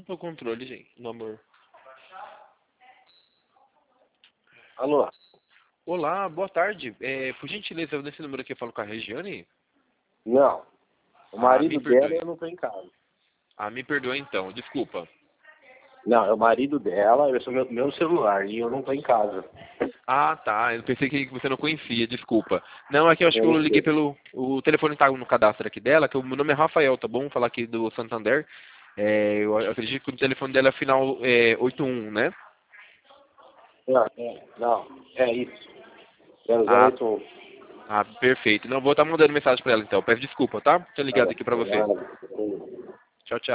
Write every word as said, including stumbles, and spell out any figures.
pro controle, gente, no amor. Alô? Olá, boa tarde. É, por gentileza, nesse número aqui eu falo com a Regiane? Não. O Ah, marido me dela perdoe. eu não tô em casa. Ah, me perdoa então, desculpa. Não, é o marido dela, eu sou meu, meu celular e eu não tô em casa. Ah, tá. Eu pensei que você não conhecia, desculpa. Não, é que eu acho que Eu eu não liguei sei. pelo... O telefone tá no cadastro aqui dela, que o meu nome é Rafael, tá bom? Vou falar aqui do Santander. É, eu acredito que o telefone dela é final é, oitenta e um, né? Não, é, não, é isso. zero zero Ah, oito um. ah, perfeito. Não, vou estar mandando mensagem pra ela então. Peço desculpa, tá? Tinha ligado aqui pra você. Tá, Tchau, tchau.